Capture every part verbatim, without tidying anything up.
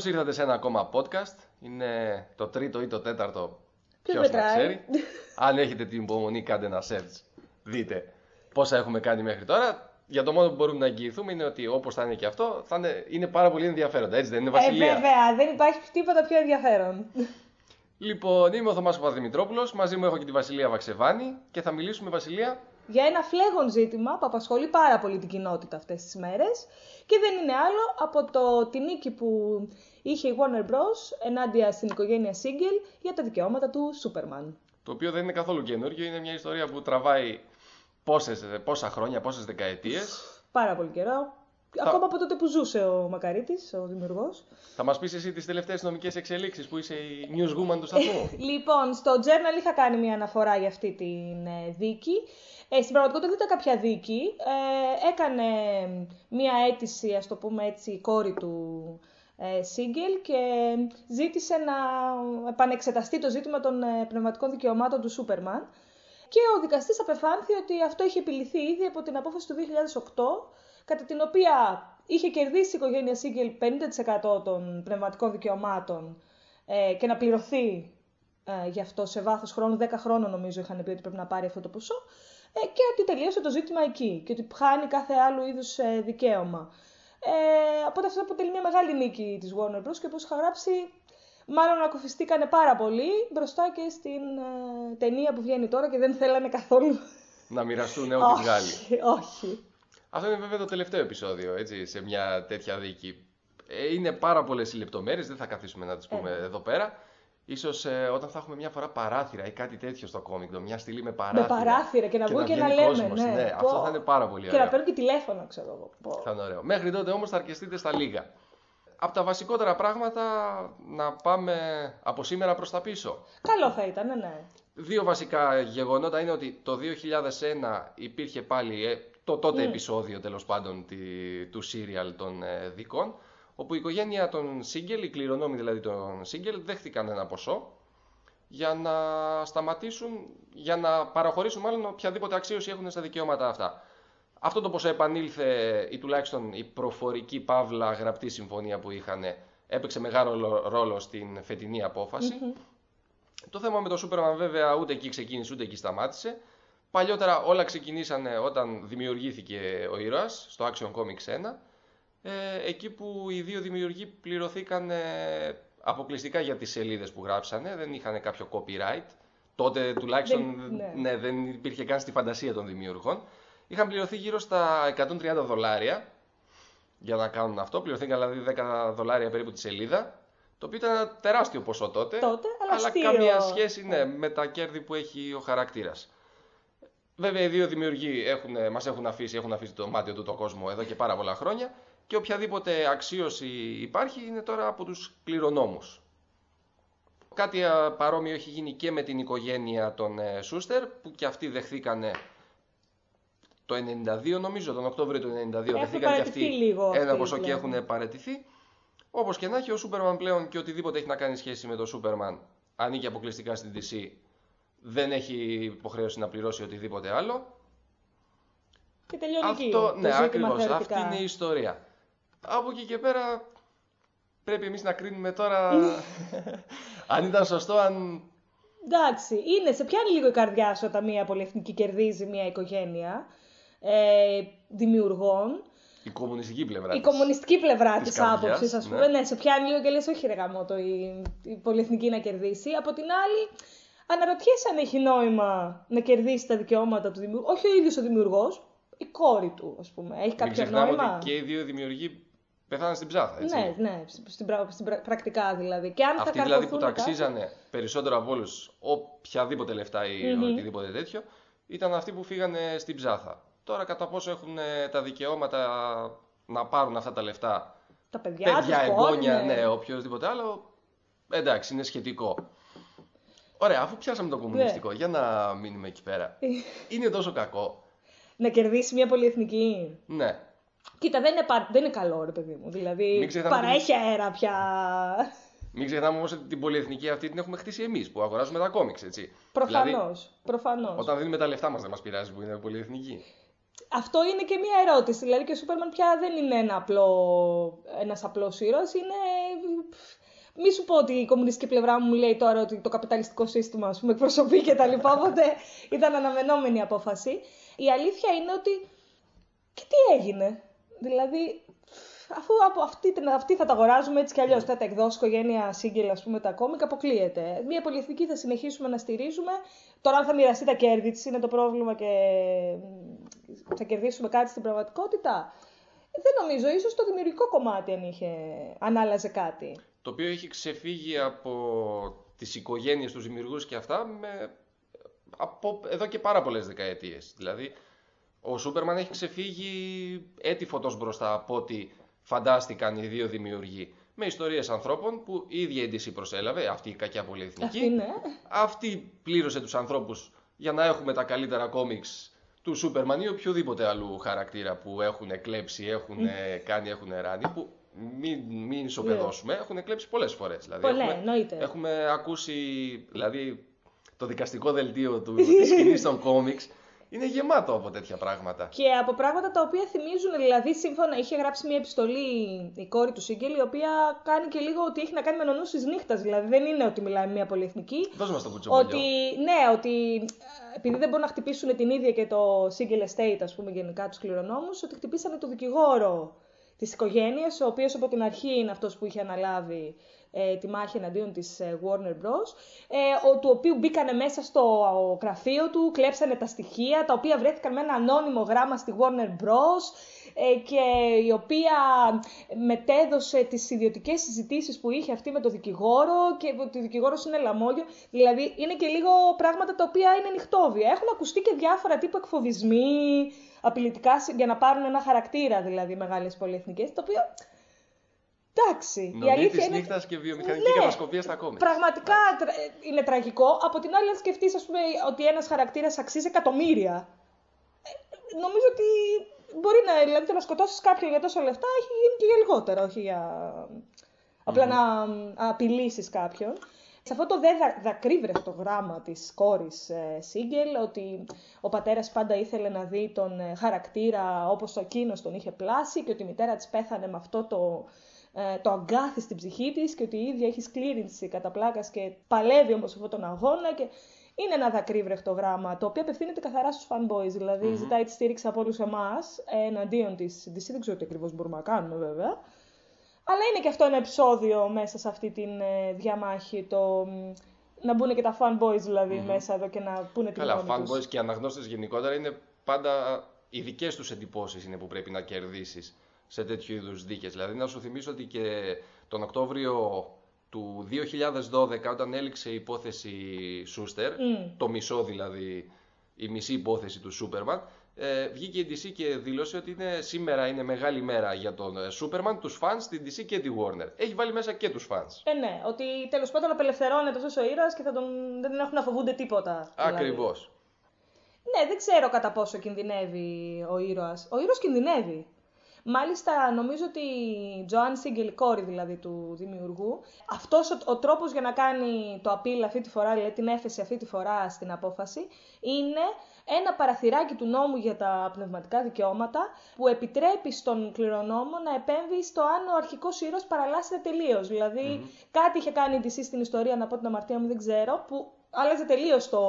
Καλώς ήρθατε σε ένα ακόμα podcast. Είναι το τρίτο ή το τέταρτο. Ποιος να ξέρει. Αν έχετε την υπομονή, κάντε ένα search. Δείτε πόσα έχουμε κάνει μέχρι τώρα. Για το μόνο που μπορούμε να εγγυηθούμε είναι ότι όπως θα είναι και αυτό, θα είναι, είναι πάρα πολύ ενδιαφέροντα. Έτσι δεν είναι, Βασιλεία? Ε, βέβαια, δεν υπάρχει τίποτα πιο ενδιαφέρον. Λοιπόν, είμαι ο Θωμάς Παπαδημητρόπουλος. Μαζί μου έχω και τη Βασιλεία Βαξεβάνη και θα μιλήσουμε, Βασιλεία, για ένα φλέγον ζήτημα που απασχολεί πάρα πολύ την κοινότητα αυτές τις μέρες και δεν είναι άλλο από το, τη νίκη που είχε η Warner Bros. Ενάντια στην οικογένεια Σίγκελ για τα δικαιώματα του Σούπερμαν. Το οποίο δεν είναι καθόλου καινούργιο, είναι μια ιστορία που τραβάει πόσες, πόσα χρόνια, πόσες δεκαετίες. Πάρα πολύ καιρό. Θα... Ακόμα από τότε που ζούσε ο Μακαρίτης, ο δημιουργός. Θα μας πεις εσύ τις τελευταίες νομικές εξελίξεις που είσαι η newswoman του σταθμού. Λοιπόν, στο Journal είχα κάνει μια αναφορά για αυτή τη δίκη. Ε, στην πραγματικότητα δεν ήταν κάποια δίκη. Ε, έκανε μια αίτηση, ας το πούμε έτσι, η κόρη του ε, Σίγκελ και ζήτησε να επανεξεταστεί το ζήτημα των ε, πνευματικών δικαιωμάτων του Σούπερμαν. Και ο δικαστής απεφάνθη ότι αυτό είχε επιληθεί ήδη από την απόφαση του δύο χιλιάδες οκτώ, κατά την οποία είχε κερδίσει η οικογένεια Σίγκελ πενήντα τοις εκατό των πνευματικών δικαιωμάτων ε, και να πληρωθεί ε, γι' αυτό σε βάθος χρόνου, δέκα χρόνων νομίζω είχαν πει ότι πρέπει να πάρει αυτό το ποσό, ε, και ότι τελείωσε το ζήτημα εκεί και ότι χάνει κάθε άλλου είδους ε, δικαίωμα. Ε, οπότε αυτό αποτελεί μια μεγάλη νίκη της Warner Bros. Και όπως είχα γράψει, μάλλον ακουφιστήκανε πάρα πολύ μπροστά και στην ε, ταινία που βγαίνει τώρα και δεν θέλανε καθόλου να μοιραστούν ό,τι βγάλει. Όχι. Αυτό είναι βέβαια το τελευταίο επεισόδιο, έτσι, σε μια τέτοια δίκη. Ε, είναι πάρα πολλές οι λεπτομέρειες, δεν θα καθίσουμε να τις πούμε ε. εδώ πέρα. Ίσως ε, όταν θα έχουμε μια φορά παράθυρα ή κάτι τέτοιο στο κόμικ, μια στήλη με παράθυρα. Με παράθυρα και να βγουν και, και να λέμε. Κόσμος, ναι, ναι, αυτό θα είναι πάρα πολύ ωραίο. Και να παίρνουν και τηλέφωνο, ξέρω εγώ. Θα είναι ωραίο. Μέχρι τότε όμως θα αρκεστείτε στα λίγα. Από τα βασικότερα πράγματα να πάμε από σήμερα προς τα πίσω. Καλό θα ήταν, ναι. Δύο βασικά γεγονότα είναι ότι το δύο χιλιάδες ένα υπήρχε πάλι ε, το τότε mm. επεισόδιο τέλος πάντων τη, του σύριαλ των ε, δικών, όπου η οικογένεια των Σίγκελ, οι κληρονόμοι δηλαδή των Σίγκελ, δέχτηκαν ένα ποσό για να σταματήσουν, για να παραχωρήσουν μάλλον οποιαδήποτε αξίωση έχουν στα δικαιώματα αυτά. Αυτό το ποσό επανήλθε, ή τουλάχιστον η προφορική παύλα γραπτή συμφωνία που είχαν, έπαιξε μεγάλο ρόλο στην φετινή απόφαση. Mm-hmm. Το θέμα με το Σούπερμαν βέβαια ούτε εκεί ξεκίνησε ούτε εκεί σταμάτησε. Παλιότερα όλα ξεκινήσανε όταν δημιουργήθηκε ο ήρωας στο Action Comics ένα, ε, εκεί που οι δύο δημιουργοί πληρωθήκαν ε, αποκλειστικά για τις σελίδες που γράψανε, δεν είχαν κάποιο copyright. Τότε τουλάχιστον δεν, ναι. Ναι, δεν υπήρχε καν στη φαντασία των δημιουργών. Είχαν πληρωθεί γύρω στα εκατόν τριάντα δολάρια για να κάνουν αυτό. Πληρωθήκαν δηλαδή δέκα δολάρια περίπου τη σελίδα. Το οποίο ήταν ένα τεράστιο ποσό τότε. τότε αλλά αλλά καμία σχέση ναι, με τα κέρδη που έχει ο χαρακτήρας. Βέβαια οι δύο δημιουργοί έχουν, μας έχουν αφήσει, έχουν αφήσει το μάτιο του το κόσμο εδώ και πάρα πολλά χρόνια. Και οποιαδήποτε αξίωση υπάρχει είναι τώρα από τους κληρονόμους. Κάτι παρόμοιο έχει γίνει και με την οικογένεια των Σούστερ, που και αυτοί δεχθήκανε το ενενήντα δύο, νομίζω, τον Οκτώβριο του ενενήντα δύο, δεχθήκαν και αυτοί ένα ποσό και έχουν παραιτηθεί. Όπως και να έχει, ο Σούπερμαν πλέον και οτιδήποτε έχει να κάνει σχέση με το Σούπερμαν ανήκει αποκλειστικά στην ντι σι. Δεν έχει υποχρέωση να πληρώσει οτιδήποτε άλλο. Και τελειώνει εκεί. Αυτό, ναι, ακριβώς. Αυτή είναι η ιστορία. Από εκεί και πέρα πρέπει εμείς να κρίνουμε τώρα αν ήταν σωστό, αν... Εντάξει, είναι, σε πιάνει λίγο η καρδιά σου όταν μια πολυεθνική κερδίζει μια οικογένεια ε, δημιουργών. Η κομμουνιστική πλευρά Η της, κομμουνιστική πλευρά της, της άποψης, ας πούμε. Ναι. ναι, σε πιάνει λίγο και λες, όχι ρε γαμώτο, η, η πολυεθνική να κερδίσει. Από την άλλη, αναρωτιέσαι αν έχει νόημα να κερδίσει τα δικαιώματα του δημιουργού. Όχι ο ίδιος ο δημιουργός, η κόρη του, ας πούμε. Έχει κάποιο νόημα. Μην ξεχνάμε ότι και οι δύο δημιουργοί πεθάναν στην ψάθα, έτσι. Ναι, ναι, στην, πρα, στην πρα, πρακτικά δηλαδή. Και αν αυτοί θα δηλαδή που κάτι... ταξίζανε περισσότερο από όλους οποιαδήποτε λεφτά ή mm-hmm. οτιδήποτε τέτοιο, ήταν αυτοί που φύγανε στην ψάθα. Τώρα κατά πόσο έχουν τα δικαιώματα να πάρουν αυτά τα λεφτά, τα παιδιά, παιδιά τους εγγόνια, ναι, ναι, οποιοδήποτε άλλο, εντάξει, είναι σχετικό. Ωραία, αφού πιάσαμε το κομμουνιστικό, yeah. για να μείνουμε εκεί πέρα. Είναι τόσο κακό να κερδίσει μια πολυεθνική? Ναι. Κοίτα, δεν είναι, πα... δεν είναι καλό, ρε παιδί μου. Δηλαδή, παραέχει την... αέρα πια. Μην ξεχνάμε όμως ότι την πολυεθνική αυτή την έχουμε χτίσει εμείς που αγοράζουμε τα κόμιξ, έτσι. Προφανώς. Δηλαδή, προφανώς. Όταν δίνουμε τα λεφτά μας δεν μας πειράζει που είναι πολυεθνική. Αυτό είναι και μια ερώτηση. Δηλαδή και ο Σούπερμαν πια δεν είναι ένα απλό, ένας απλός ήρωας, είναι Μη σου πω ότι η κομμουνιστική πλευρά μου λέει τώρα ότι το καπιταλιστικό σύστημα, ας πούμε, εκπροσωπεί και τα λοιπά, οπότε ήταν αναμενόμενη απόφαση. Η αλήθεια είναι ότι και τι έγινε. Δηλαδή, αφού από αυτή, αυτή θα τα αγοράζουμε έτσι κι αλλιώς, θα τα εκδώσει οικογένεια Σίγκελ, ας πούμε, τα κόμικ, αποκλείεται. Μία πολυεθνική θα συνεχίσουμε να στηρίζουμε. Τώρα, αν θα μοιραστεί τα κέρδη της, είναι το πρόβλημα και θα κερδίσουμε κάτι στην πραγματικότητα. Δεν νομίζω, ίσως το δημιουργικό κομμάτι αν, είχε, αν άλλαζε κάτι. Το οποίο έχει ξεφύγει από τις οικογένειες, τους δημιουργούς και αυτά με, από εδώ και πάρα πολλές δεκαετίες. Δηλαδή, ο Σούπερμαν έχει ξεφύγει έτη φωτός μπροστά από ό,τι φαντάστηκαν οι δύο δημιουργοί. Με ιστορίες ανθρώπων που η ίδια η ντι σι προσέλαβε, αυτή η κακιά πολυεθνική. Αυτή, ναι. Αυτή πλήρωσε τους ανθρώπους για να έχουμε τα καλύτερα κόμιξ του Σούπερμαν ή οποιοδήποτε άλλου χαρακτήρα που έχουν κλέψει, έχουν κάνει, έχουν ράνει. Που μην, μην ισοπεδώσουμε, έχουν κλέψει πολλές φορές. Δηλαδή, Πολλέ, έχουμε, εννοείται. έχουμε ακούσει δηλαδή, το δικαστικό δελτίο του, της σκηνής των κόμιξ. Είναι γεμάτο από τέτοια πράγματα. Και από πράγματα τα οποία θυμίζουν, δηλαδή, σύμφωνα, είχε γράψει μια επιστολή η κόρη του Σίγκελ, η οποία κάνει και λίγο ότι έχει να κάνει με νονούς της νύχτας. Δηλαδή, δεν είναι ότι μιλάει μια πολυεθνική. Δώσ' μας το κουτσομπολιό. Ότι, ναι, ότι επειδή δεν μπορούν να χτυπήσουν την ίδια και το Σίγκελ Estate, ας πούμε, γενικά τους κληρονόμους, ότι χτυπήσανε το δικηγόρο της οικογένειας, ο οποίος από την αρχή είναι αυτός που είχε αναλάβει ε, τη μάχη εναντίον της ε, Warner Bros. Ε, ο, του οποίου μπήκανε μέσα στο γραφείο του, κλέψανε τα στοιχεία, τα οποία βρέθηκαν με ένα ανώνυμο γράμμα στη Warner Bros. Ε, και η οποία μετέδωσε τις ιδιωτικές συζητήσεις που είχε αυτή με το δικηγόρο και ότι ο δικηγόρος είναι λαμόγιο. Δηλαδή είναι και λίγο πράγματα τα οποία είναι νυχτόβια. Έχουν ακουστεί και διάφορα τύπου εκφοβισμοί, απειλητικά για να πάρουν ένα χαρακτήρα, δηλαδή μεγάλες πολυεθνικές, το οποίο... Εντάξει. Νομή της νύχτας και βιομηχανική ναι, κατασκοπία στα κόμικ. Πραγματικά είναι τραγικό. Από την άλλη, αν σκεφτείς, ας πούμε, ότι ένας χαρακτήρας αξίζει εκατομμύρια, νομίζω ότι μπορεί να, δηλαδή, να σκοτώσεις κάποιον για τόσα λεφτά, έχει γίνει και για λιγότερα, όχι για απλά mm-hmm. να απειλήσεις κάποιον. Σε αυτό το δε δακρύβρεχτο γράμμα της κόρης ε, Σίγκελ, ότι ο πατέρας πάντα ήθελε να δει τον ε, χαρακτήρα όπως εκείνος τον είχε πλάσει και ότι η μητέρα της πέθανε με αυτό το, ε, το αγκάθι στην ψυχή της και ότι η ίδια έχει σκλήρινση κατά πλάκας και παλεύει όμως αυτόν τον αγώνα. Και είναι ένα δακρύβρεχτο γράμμα, το οποίο απευθύνεται καθαρά στους fanboys, δηλαδή mm-hmm. ζητάει τη στήριξη από όλους εμάς ε, εναντίον της ντι σι, δεν ξέρω τι ακριβώς μπορούμε να κάνουμε βέβαια. Αλλά είναι και αυτό ένα επεισόδιο μέσα σε αυτή τη ε, διαμάχη, το να μπουν και τα fanboys δηλαδή mm-hmm. μέσα εδώ και να πούνε την γνώμη τους. Καλά, fanboys και αναγνώστες γενικότερα είναι πάντα οι δικές τους εντυπώσεις είναι που πρέπει να κερδίσεις σε τέτοιου είδους δίκες. Δηλαδή να σου θυμίσω ότι και τον Οκτώβριο του δύο χιλιάδες δώδεκα, όταν έληξε η υπόθεση Σούστερ, mm. το μισό δηλαδή, η μισή υπόθεση του Σούπερμαν, Ε, βγήκε η ντι σι και δήλωσε ότι είναι, σήμερα είναι μεγάλη μέρα για τον Σούπερμαν, τους φανς, την ντι σι και τη Warner. Έχει βάλει μέσα και τους φανς. Ε, ναι, ότι τέλος πάντων απελευθερώνεται αυτός ο ήρωας και θα τον, δεν τον έχουν να φοβούνται τίποτα. Ακριβώς. Δηλαδή. Ναι, δεν ξέρω κατά πόσο κινδυνεύει ο ήρωας. Ο ήρωας κινδυνεύει. Μάλιστα, νομίζω ότι η Τζοάν Σίγκελ, η κόρη δηλαδή του δημιουργού, αυτός ο, ο τρόπος για να κάνει το appeal αυτή τη φορά, δηλαδή την έφεση αυτή τη φορά στην απόφαση, είναι ένα παραθυράκι του νόμου για τα πνευματικά δικαιώματα που επιτρέπει στον κληρονόμο να επέμβει στο αν ο αρχικός ήρωας παραλλάσσεται τελείως. Δηλαδή, mm-hmm. κάτι είχε κάνει η ντι σι στην ιστορία, να πω την αμαρτία μου, δεν ξέρω, που άλλαζε τελείως το...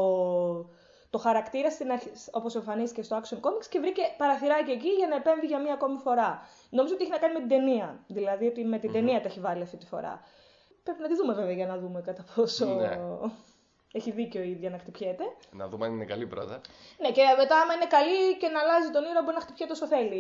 το χαρακτήρα στην αρχ... όπως εμφανίστηκε στο Action Comics και βρήκε παραθυράκι εκεί για να επέμβει για μία ακόμη φορά. Νομίζω ότι έχει να κάνει με την ταινία. Δηλαδή ότι με την mm-hmm. ταινία τα έχει βάλει αυτή τη φορά. Πρέπει να τη δούμε βέβαια για να δούμε κατά πόσο ναι. έχει δίκιο η ίδια να χτυπιέται. Να δούμε αν είναι καλή πρώτα. Ναι, και μετά άμα είναι καλή και να αλλάζει τον ήρωα μπορεί να χτυπιέται όσο θέλει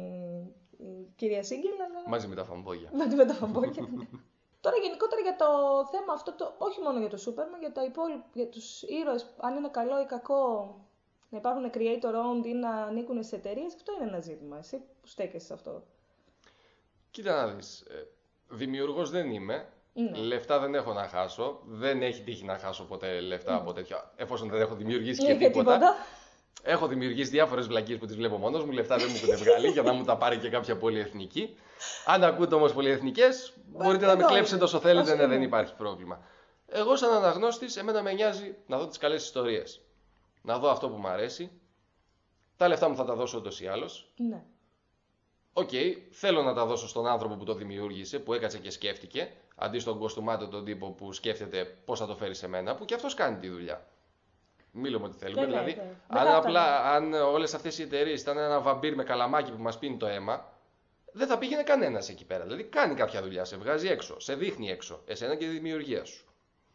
η κυρία Σίγκελ. Αλλά... μαζί με τα φαμπόγια. Μαζί με τα φαμπόγια. Τώρα γενικότερα για το θέμα αυτό, το, όχι μόνο για το Superman, για, τα υπόλοιπα, για τους ήρωες, αν είναι καλό ή κακό να υπάρχουν creator owned ή να ανήκουν σε εταιρείες, αυτό είναι ένα ζήτημα. Εσύ που στέκεσαι σε αυτό. Κοίτα να δεις, δημιουργός δεν είμαι, ναι. λεφτά δεν έχω να χάσω, δεν έχει τύχει να χάσω ποτέ λεφτά mm. από τέτοια, εφόσον δεν έχω δημιουργήσει και τίποτα. τίποτα. Έχω δημιουργήσει διάφορες βλακίες που τις βλέπω μόνος μου, λεφτά δεν μου έχουν βγάλει για να μου τα πάρει και κάποια πολυεθνική. Αν ακούτε όμως πολυεθνικές, μπορείτε να με κλέψετε όσο θέλετε, ναι, δεν υπάρχει πρόβλημα. Εγώ σαν αναγνώστης, εμένα με νοιάζει να δω τις καλές ιστορίες. Να δω αυτό που μου αρέσει. Τα λεφτά μου θα τα δώσω ούτως ή άλλως. Ναι. Οκ, okay, θέλω να τα δώσω στον άνθρωπο που το δημιούργησε, που έκατσε και σκέφτηκε, αντί στον κοστούμάτο τον τύπο που σκέφτεται πώς θα το φέρει σε μένα, που και αυτός κάνει τη δουλειά. Μην λέμε ότι θέλουμε. Δηλαδή, ναι, αν, απλά, αν όλες αυτές οι εταιρείες ήταν ένα βαμπύρ με καλαμάκι που μας πίνει το αίμα, δεν θα πήγαινε κανένας εκεί πέρα. Δηλαδή, κάνει κάποια δουλειά, σε βγάζει έξω, σε δείχνει έξω, εσένα και τη δημιουργία σου.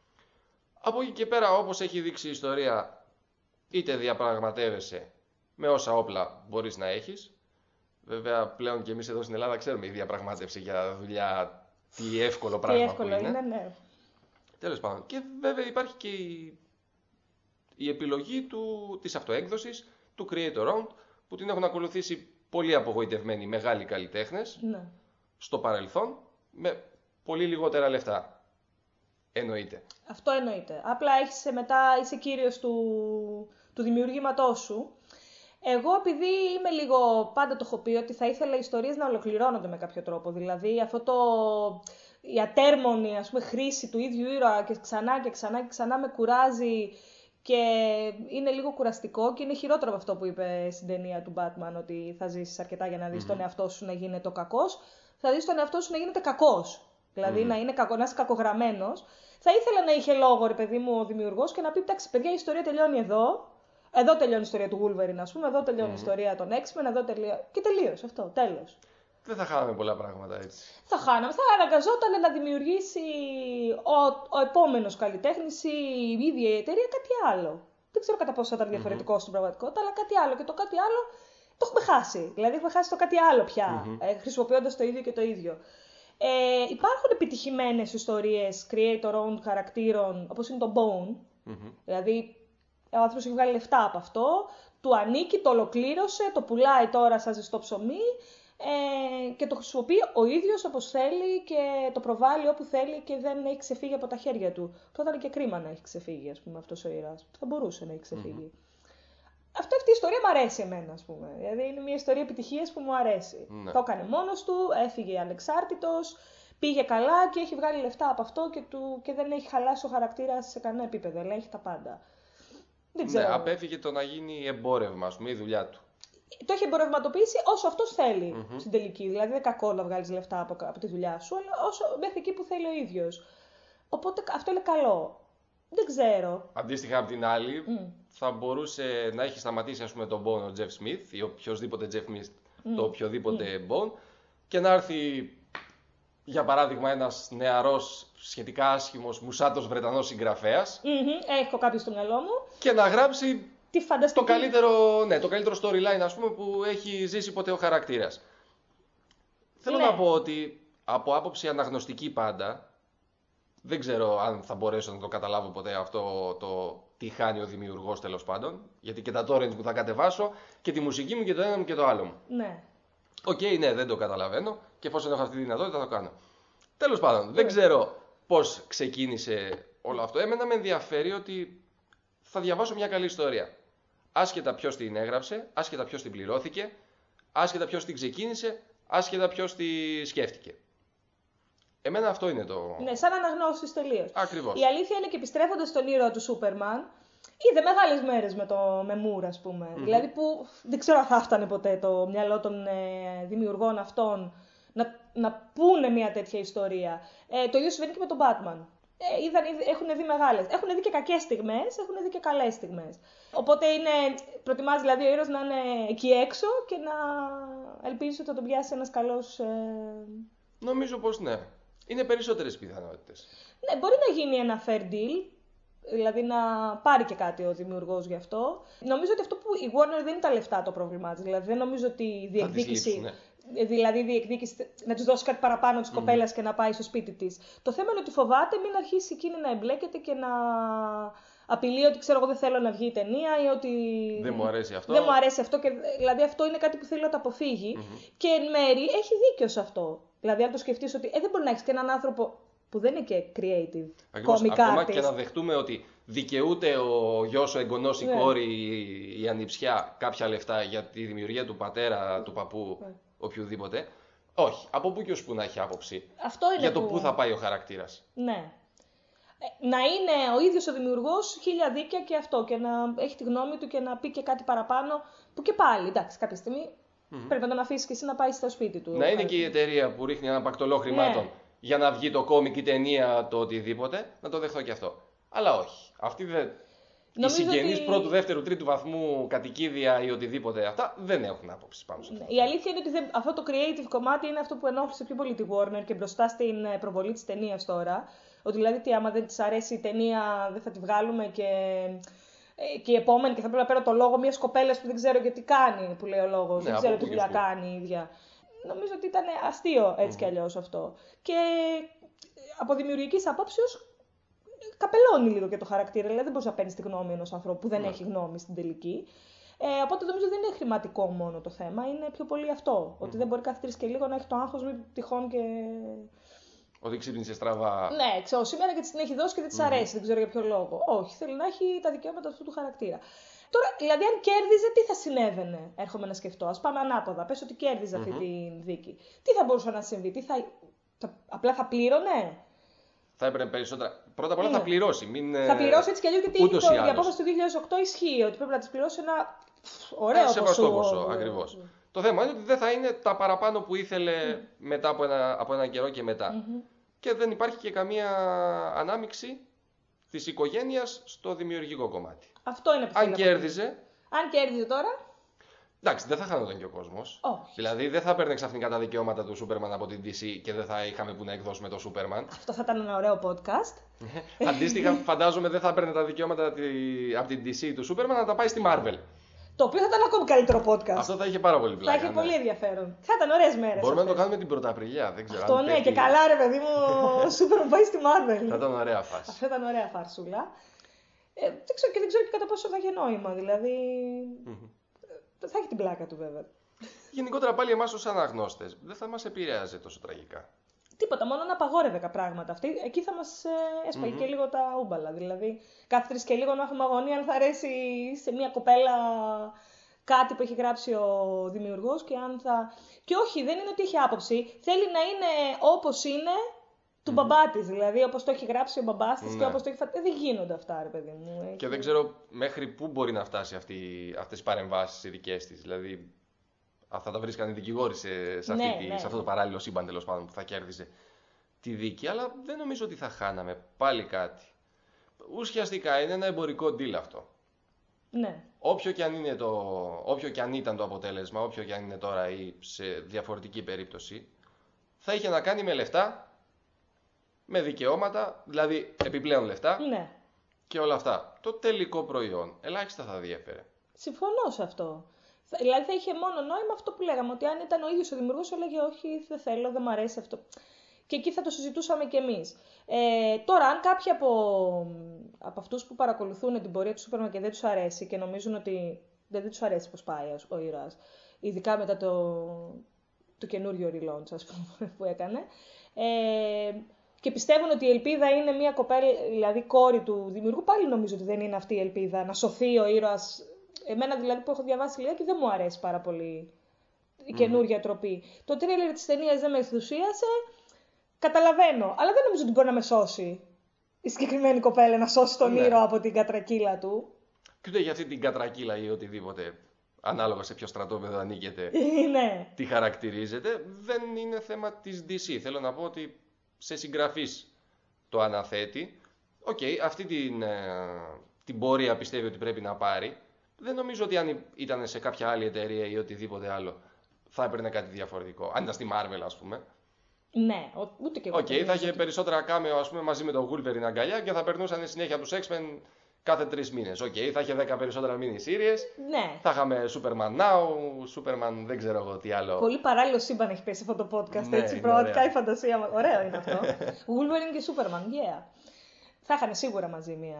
Από εκεί και πέρα, όπως έχει δείξει η ιστορία, είτε διαπραγματεύεσαι με όσα όπλα μπορείς να έχεις. Βέβαια, πλέον και εμείς εδώ στην Ελλάδα ξέρουμε η διαπραγμάτευση για δουλειά, τι εύκολο πράγμα τι εύκολο που είναι. είναι ναι. Τέλος πάντων. Και βέβαια υπάρχει και η, η επιλογή του, της αυτοέκδοσης, του Creator Owned, που την έχουν ακολουθήσει πολλοί απογοητευμένοι μεγάλοι καλλιτέχνες ναι. στο παρελθόν, με πολύ λιγότερα λεφτά. Εννοείται. Αυτό εννοείται. Απλά έχεις μετά, είσαι κύριος του, του δημιουργήματός σου. Εγώ επειδή είμαι λίγο, πάντα το έχω πει, ότι θα ήθελα οι ιστορίες να ολοκληρώνονται με κάποιο τρόπο. Δηλαδή αυτό το, η ατέρμονη ας πούμε, χρήση του ίδιου ήρωα και ξανά και ξανά και ξανά με κουράζει και είναι λίγο κουραστικό και είναι χειρότερο από αυτό που είπε στην ταινία του Batman, ότι θα ζήσεις αρκετά για να δεις mm-hmm. τον εαυτό σου να γίνεται ο κακός. Θα δεις τον εαυτό σου να γίνεται κακός. Δηλαδή mm-hmm. να, είναι κακο, να είσαι κακογραμμένος. Θα ήθελα να είχε λόγο, ρε παιδί μου, ο δημιουργός και να πει: εντάξει, παιδιά, η ιστορία τελειώνει εδώ. Εδώ τελειώνει η ιστορία του Wolverine, ας πούμε. Εδώ τελειώνει mm. η ιστορία των X-Men. Εδώ τελειώνει. Και τελείωσε αυτό. Τέλος. Δεν θα χάναμε πολλά πράγματα έτσι. Θα χάναμε. Θα αναγκαζόταν να δημιουργήσει ο, ο επόμενος καλλιτέχνης ή η ίδια η εταιρεία κάτι άλλο. Δεν ξέρω κατά πόσο θα ήταν διαφορετικό mm-hmm. στην πραγματικότητα, αλλά κάτι άλλο. Και το κάτι άλλο το έχουμε χάσει. Δηλαδή έχουμε χάσει το κάτι άλλο πια, mm-hmm. ε, χρησιμοποιώντας το ίδιο και το ίδιο. Ε, υπάρχουν επιτυχημένες ιστορίες creator-owned χαρακτήρων, όπως είναι το Bone. Mm-hmm. Δηλαδή, ο άνθρωπος έχει βγάλει λεφτά από αυτό, του ανήκει, το ολοκλήρωσε, το πουλάει τώρα σαν ζεστό ψωμί ε, και το χρησιμοποιεί ο ίδιος όπως θέλει και το προβάλλει όπου θέλει και δεν έχει ξεφύγει από τα χέρια του. Τότε είναι και κρίμα να έχει ξεφύγει, ας πούμε, αυτός ο ήρωας. Θα μπορούσε να έχει ξεφύγει. Mm-hmm. Αυτό, αυτή η ιστορία μου αρέσει εμένα, ας πούμε. Δηλαδή είναι μια ιστορία επιτυχίας που μου αρέσει. Ναι. Το έκανε μόνος του, έφυγε ανεξάρτητος, πήγε καλά και έχει βγάλει λεφτά από αυτό και, του, και δεν έχει χαλάσει ο χαρακτήρας σε κανένα επίπεδο. Αλλά έχει τα πάντα. Δεν ξέρω. Ναι, απέφυγε το να γίνει εμπόρευμα, ας πούμε, η δουλειά του. Το έχει εμπορευματοποιήσει όσο αυτός θέλει mm-hmm. στην τελική. Δηλαδή δεν είναι κακό να βγάλεις λεφτά από, από τη δουλειά σου, αλλά όσο, μέχρι εκεί που θέλει ο ίδιος. Οπότε αυτό είναι καλό. Δεν ξέρω. Αντίστοιχα, απ' την άλλη, mm. θα μπορούσε να έχει σταματήσει, ας πούμε, τον Bone ο Jeff Smith ή οποιοδήποτε Jeff Smith, mm. το οποιοδήποτε mm. Bone, και να έρθει, για παράδειγμα, ένας νεαρός, σχετικά άσχημος, μουσάτος Βρετανός συγγραφέας. Mm-hmm. Έχω κάποιο στο μυαλό μου. Και να γράψει τι φανταστική... το, καλύτερο, ναι, το καλύτερο storyline, ας πούμε, που έχει ζήσει ποτέ ο χαρακτήρας. Θέλω ναι. να πω ότι από άποψη αναγνωστική πάντα, δεν ξέρω αν θα μπορέσω να το καταλάβω ποτέ αυτό το τι χάνει ο δημιουργός, τέλος πάντων. Γιατί και τα torrents που θα κατεβάσω και τη μουσική μου και το ένα μου και το άλλο μου. Ναι. Οκ, okay, ναι, δεν το καταλαβαίνω και εφόσον έχω αυτή τη δυνατότητα θα το κάνω. Τέλος πάντων, δεν ξέρω πώς ξεκίνησε όλο αυτό. Εμένα με ενδιαφέρει ότι θα διαβάσω μια καλή ιστορία. Άσχετα ποιος την έγραψε, άσχετα ποιος την πληρώθηκε, άσχετα ποιος την ξεκίνησε, άσχετα ποιος τη σκέφτηκε. Εμένα αυτό είναι το... Ναι, σαν αναγνώσεις τελείως. Ακριβώς. Η αλήθεια είναι και επιστρέφοντας στον ήρωα του Σούπερμαν, είδε μεγάλες μέρες με το με Μουρ, ας πούμε. Mm-hmm. Δηλαδή που δεν ξέρω αν θα έφτανε ποτέ το μυαλό των ε, δημιουργών αυτών να, να πούνε μια τέτοια ιστορία. Ε, το ίδιο συμβαίνει και με τον Batman. Ε, είδαν, έχουν δει μεγάλες. Έχουν δει και κακές στιγμές, έχουν δει και καλές στιγμές. Οπότε είναι, προτιμάς δηλαδή ο ήρωας να είναι εκεί έξω και να ελπίζεις ότι θα τον πιάσει ένας καλός... Ε... Νομίζω πως ναι. Είναι περισσότερες πιθανότητες. Ναι, μπορεί να γίνει ένα fair deal, δηλαδή να πάρει και κάτι ο δημιουργός γι' αυτό. Νομίζω ότι αυτό που η Warner δεν είναι τα λεφτά το πρόβλημά της. Δηλαδή δεν νομίζω ότι η διεκδίκηση, ναι. δηλαδή η διεκδίκηση να τους δώσει κάτι παραπάνω της mm-hmm. κοπέλας και να πάει στο σπίτι της. Το θέμα είναι ότι φοβάται μην αρχίσει εκείνη να εμπλέκεται και να απειλεί ότι ξέρω εγώ δεν θέλω να βγει η ταινία ή ότι δεν μου αρέσει αυτό. Δεν μου αρέσει αυτό και, δηλαδή αυτό είναι κάτι που θέλει να το αποφύγει mm-hmm. και εν μέρει έχει δίκιο σε αυτό. Δηλαδή, αν το σκεφτείς ότι ε, δεν μπορεί να έχεις και έναν άνθρωπο που δεν είναι και creative, κομικά. Ακόμα και να δεχτούμε ότι δικαιούται ο γιος, ο εγγονός, η yeah. κόρη, η, η ανιψιά κάποια λεφτά για τη δημιουργία του πατέρα, του παππού, yeah. οποιοδήποτε. Όχι. Από πού και ως πού να έχει άποψη αυτό είναι για το που... πού θα πάει ο χαρακτήρας. Ναι. Να είναι ο ίδιος ο δημιουργός, χίλια δίκαια και αυτό. Και να έχει τη γνώμη του και να πει και κάτι παραπάνω. Που και πάλι, εντάξει, κάποια στιγμή Mm-hmm. Πρέπει να τον αφήσει και εσύ να πάει στο σπίτι του. Να είναι και η εταιρεία που ρίχνει ένα πακτολό χρημάτων ναι. για να βγει το κόμικ, η ταινία, το οτιδήποτε, να το δεχτώ και αυτό. Αλλά όχι. Αυτή δεν. Οι συγγενείς ότι... πρώτου, δεύτερου, τρίτου βαθμού, κατοικίδια ή οτιδήποτε αυτά δεν έχουν άποψη πάνω σε αυτό. Η αλήθεια είναι ότι δεν... αυτό το creative κομμάτι είναι αυτό που ενόχλησε πιο πολύ τη Warner και μπροστά στην προβολή της ταινίας τώρα. Ότι δηλαδή τι, άμα δεν της αρέσει η ταινία, δεν θα τη βγάλουμε και, και η επόμενη και θα πρέπει να παίρνω το λόγο μιας κοπέλας που δεν ξέρω και τι κάνει, που λέει ο λόγος. Ναι, δεν ξέρω τι δουλειά κάνει η ίδια. Νομίζω ότι ήταν αστείο έτσι mm. κι αλλιώς αυτό. Και από δημιουργικής απόψεως. Καπελώνει λίγο και το χαρακτήρα, δηλαδή δεν μπορεί να παίρνει τη γνώμη ενός ανθρώπου που δεν ναι. έχει γνώμη στην τελική. Ε, οπότε νομίζω δεν είναι χρηματικό μόνο το θέμα, είναι πιο πολύ αυτό. Mm. Ότι δεν μπορεί κάθε τρεις και λίγο να έχει το άγχος μη τυχόν και. Ότι ξύπνησε στραβά. Ναι, ξέρω, σήμερα και της την έχει δώσει και δεν της mm. αρέσει, δεν ξέρω για ποιο λόγο. Όχι, θέλει να έχει τα δικαιώματα αυτού του χαρακτήρα. Τώρα, δηλαδή, αν κέρδιζε, τι θα συνέβαινε, έρχομαι να σκεφτώ. Ας πάμε ανάποδα. Πες ότι κέρδιζε mm-hmm. αυτή τη δίκη. Τι θα μπορούσε να συμβεί, τι θα... απλά θα πλήρωνε. Θα έπαιρνε περισσότερα. Πρώτα απ' όλα θα πληρώσει. Μην... Θα πληρώσει έτσι κι αλλιώς γιατί το, η απόφαση του δύο χιλιάδες οκτώ ισχύει. Ότι πρέπει να της πληρώσει ένα ωραίο ποσό. Σεβαστό ποσό, ακριβώς. Mm. Το θέμα είναι ότι δεν θα είναι τα παραπάνω που ήθελε mm. μετά από ένα, από ένα καιρό και μετά. Mm-hmm. Και δεν υπάρχει και καμία ανάμειξη της οικογένειας στο δημιουργικό κομμάτι. Αυτό είναι που Αν κέρδιζε. Αν κέρδιζε τώρα. Εντάξει, δεν θα χάνονταν και ο κόσμος. Όχι. Δηλαδή δεν θα παίρνει ξαφνικά τα δικαιώματα του Σούπερμαν από την ντι σι και δεν θα είχαμε που να εκδώσουμε το Σούπερμαν. Αυτό θα ήταν ένα ωραίο podcast. Αντίστοιχα, φαντάζομαι δεν θα παίρνει τα δικαιώματα από την ντι σι του Σούπερμαν να τα πάει στη Marvel. Το οποίο θα ήταν ακόμη καλύτερο podcast. Αυτό θα είχε πάρα πολύ πλάκα. Θα είχε ναι. πολύ ενδιαφέρον. Θα ήταν ωραίες μέρες. Μπορούμε αυτές. να το κάνουμε την Πρωταπριλιά. Δεν ξέρω. Αυτό αν ναι, πέφτει... και καλά ρε παιδί μου, ο Σούπερμαν πάει στη Marvel. Θα ήταν ωραία φάση. Αυτό ήταν ωραία φάρσουλα. Ε, δεν ξέρω, και δεν ξέρω και κατά πόσο θα είχε νόημα. Δηλαδή. Mm-hmm. Θα έχει την πλάκα του βέβαια. Γενικότερα πάλι εμάς ως αναγνώστες δεν θα μας επηρέαζε τόσο τραγικά. Τίποτα, μόνο να απαγόρευε πράγματα. Αυτή, εκεί θα μας ε, έσπαγε mm-hmm. και λίγο τα ούμπαλα. Δηλαδή, κάθε τρεις και λίγο να έχουμε αγωνία αν θα αρέσει σε μια κοπέλα κάτι που έχει γράψει ο δημιουργός και αν θα. Και όχι, δεν είναι ότι έχει άποψη. Θέλει να είναι όπως είναι του mm-hmm. μπαμπά της. Δηλαδή, όπως το έχει γράψει ο μπαμπάς της ναι. και όπως το έχει φανταστεί. Δεν γίνονται αυτά, ρε παιδί μου. Και έχει... δεν ξέρω μέχρι πού μπορεί να φτάσει αυτή, αυτές οι παρεμβάσεις οι δικές της. Δηλαδή, αυτά τα βρίσκαν οι δικηγόροι σε, σε, ναι, τη, ναι. σε αυτό το παράλληλο σύμπαν τέλος πάντων που θα κέρδιζε τη δίκη. Αλλά δεν νομίζω ότι θα χάναμε πάλι κάτι. Ουσιαστικά είναι ένα εμπορικό deal αυτό. Ναι. Όποιο και αν είναι το, όποιο και αν ήταν το αποτέλεσμα, όποιο και αν είναι τώρα ή σε διαφορετική περίπτωση, θα είχε να κάνει με λεφτά, με δικαιώματα, δηλαδή επιπλέον λεφτά ναι. και όλα αυτά. Το τελικό προϊόν ελάχιστα θα διέφερε. Συμφωνώ σε αυτό. Δηλαδή θα είχε μόνο νόημα αυτό που λέγαμε, ότι αν ήταν ο ίδιος ο δημιουργός έλεγε όχι, δεν θέλω, δεν μου αρέσει αυτό. Και εκεί θα το συζητούσαμε κι εμείς. Ε, τώρα, αν κάποιοι από, από αυτούς που παρακολουθούν την πορεία του Σούπερμαν και δεν τους αρέσει και νομίζουν ότι δεν, δεν τους αρέσει πώς πάει ο ήρωας, ειδικά μετά το, το καινούριο relaunch, ας πούμε, που έκανε, ε, και πιστεύουν ότι η ελπίδα είναι μια κοπέλα, δηλαδή κόρη του δημιουργού, πάλι νομίζω ότι δεν είναι αυτή η ελπίδα, να σωθεί ο ήρωας. Εμένα δηλαδή που έχω διαβάσει λίγα και δεν μου αρέσει πάρα πολύ η καινούργια mm. τροπή. Το τρέιλερ της ταινίας δεν με ενθουσίασε, καταλαβαίνω, αλλά δεν νομίζω ότι μπορεί να με σώσει η συγκεκριμένη κοπέλα, να σώσει τον ναι. ήρωα από την κατρακύλα του. Και ούτε για αυτή την κατρακύλα ή οτιδήποτε, ανάλογα σε ποιο στρατόπεδο ανήκετε, ναι. τι χαρακτηρίζεται, δεν είναι θέμα της ντι σι. Θέλω να πω ότι σε συγγραφής το αναθέτει. Οκ, okay, αυτή την, την πορεία πιστεύει ότι πρέπει να πάρει. Δεν νομίζω ότι αν ήταν σε κάποια άλλη εταιρεία ή οτιδήποτε άλλο θα έπαιρνε κάτι διαφορετικό. Αν ήταν στη Marvel, ας πούμε. Ναι, ούτε και εγώ. Οκ, okay, θα είχε περισσότερα κάμεο, ας πούμε, μαζί με τον Wolverine αγκαλιά και θα περνούσαν συνέχεια τους X-Men κάθε τρεις μήνες. Οκ, okay, θα είχε δέκα περισσότερα mini-series. Ναι. Θα είχαμε Superman Now, Superman δεν ξέρω εγώ τι άλλο. Πολύ παράλληλο σύμπαν έχει πέσει αυτό το podcast. Ναι, έτσι, πραγματικά η φαντασία μας. Ωραίο είναι αυτό. Wolverine και Superman, yeah. Θα είχαν σίγουρα μαζί μια.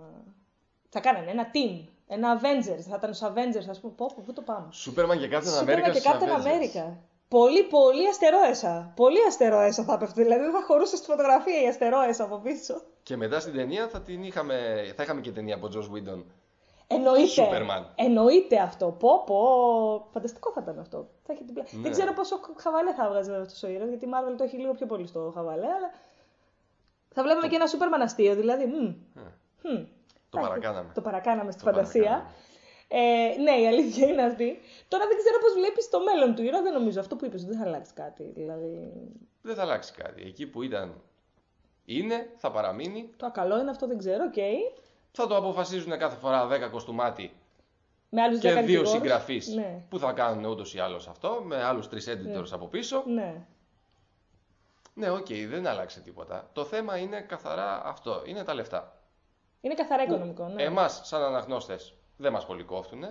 Θα κάνανε ένα team. Ένα Avengers, θα ήταν στους Avengers, ας πούμε. Πω, πού το πάμε. Superman και Captain America. Superman και Captain America. Πολύ, πολύ αστερόεσα. Πολύ αστερόεσα θα πέφτει. Δηλαδή δεν θα χωρούσε στη φωτογραφία η αστερόεσα από πίσω. Και μετά στην ταινία θα την είχαμε. Θα είχαμε και ταινία από Joss Whedon. Εννοείται. Superman. Εννοείται αυτό. Πω, πω. Φανταστικό θα ήταν αυτό. Θα έχει την πλα... ναι. Δεν ξέρω πόσο χαβαλέ θα έβγαζε αυτό ο ήρωας, γιατί η Marvel το έχει λίγο πιο πολύ στο χαβαλέ, αλλά. Θα βλέπουμε το... και ένα Superman αστείο, δηλαδή. Mm. Ε. Mm. Το παρακάναμε. Το παρακάναμε στη το φαντασία. Παρακάναμε. Ε, ναι, η αλήθεια είναι αυτή. Τώρα δεν ξέρω πώς βλέπεις το μέλλον του ήρωα, δεν νομίζω. Αυτό που είπες, δεν θα αλλάξει κάτι. Δηλαδή... Δεν θα αλλάξει κάτι. Εκεί που ήταν, είναι, θα παραμείνει. Το καλό είναι αυτό, δεν ξέρω, οκ. Okay. Θα το αποφασίζουν κάθε φορά δέκα κοστούμάτι με άλλους και δύο συγγραφείς ναι. που θα κάνουν ούτως ή άλλως αυτό, με άλλους τρεις editors ναι. από πίσω. Ναι. Ναι, οκ, okay, δεν άλλαξε τίποτα. Το θέμα είναι καθαρά αυτό, είναι τα λεφτά. Είναι καθαρά οικονομικό, ναι. Εμάς, σαν αναγνώστες, δεν μας πολύ κόφτουνε.